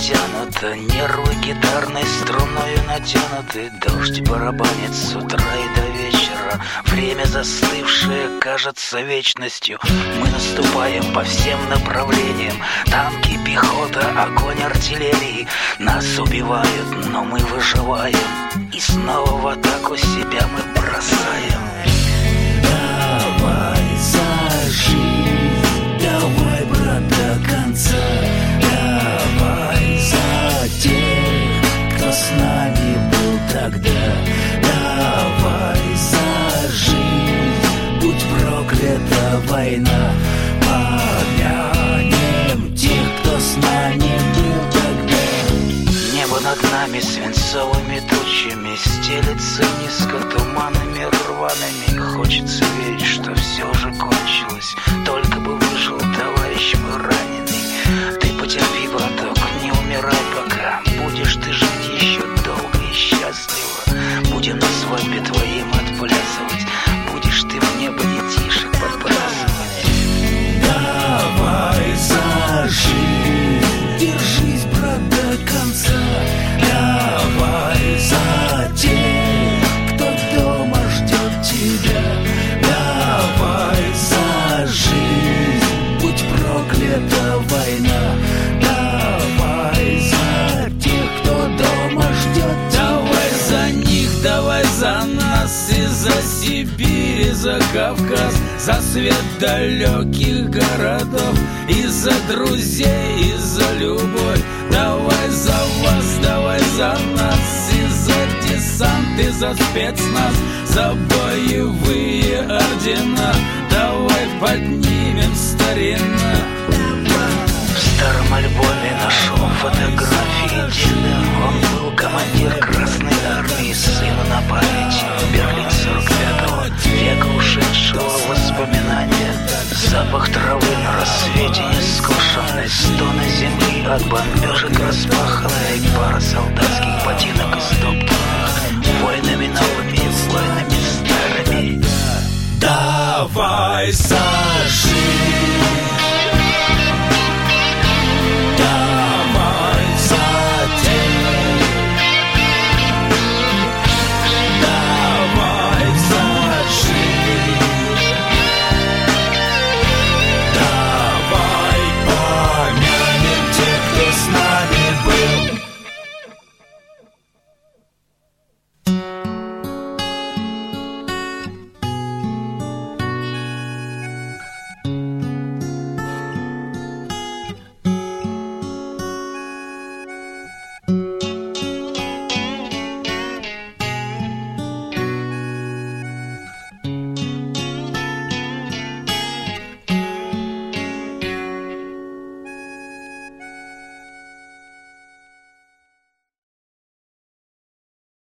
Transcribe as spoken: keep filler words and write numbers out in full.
натянуто, нервы гитарной струною натянуты. Дождь барабанит с утра и до вечера. Время застывшее кажется вечностью. Мы наступаем по всем направлениям. Танки, пехота, огонь артиллерии. Нас убивают, но мы выживаем. И снова в атаку себя мы бросаем. Давай за жизнь, давай, брат, до конца. Давай за тех, кто с нами был тогда. Давай за жизнь, будь проклята война. Помянем тех, кто с нами был тогда. Небо над нами свинцовыми тучами стелется низко туманами рваными. Хочется верить, что все же кончилось. Только бы выжил товарищ мой раненый. Ты потерпи, браток, не умирай пока. Будешь ты жить еще долго и счастливо. Будем на свадьбе твоим отплясывать. Будешь ты в небо детишек подбрасывать. Давай за жизнь, держись, брат, до конца. Давай за тех, кто дома ждет тебя. Давай за жизнь, будь проклята война. Давай за тех, кто дома ждет тебя. Давай за них, давай за нас и за Сибирь, и за Кавказ, за свет далеких городов, и за друзей, и за любовь. Давай за вас, давай за нас, и за десант, и за спецназ, за боевые ордена. Давай поднимем старина. В старом альбоме нашел фотографии деда. Он был командир Красной Армии, сыну на память. Берлин сорок пятого, века ушедшего воспоминания. Запах травы на рассвете нескошенной, стоны земли от бомбежек распаханной, пара солдатских ботинок истоптанных войнами новыми, войнами старыми. Давай за жизнь,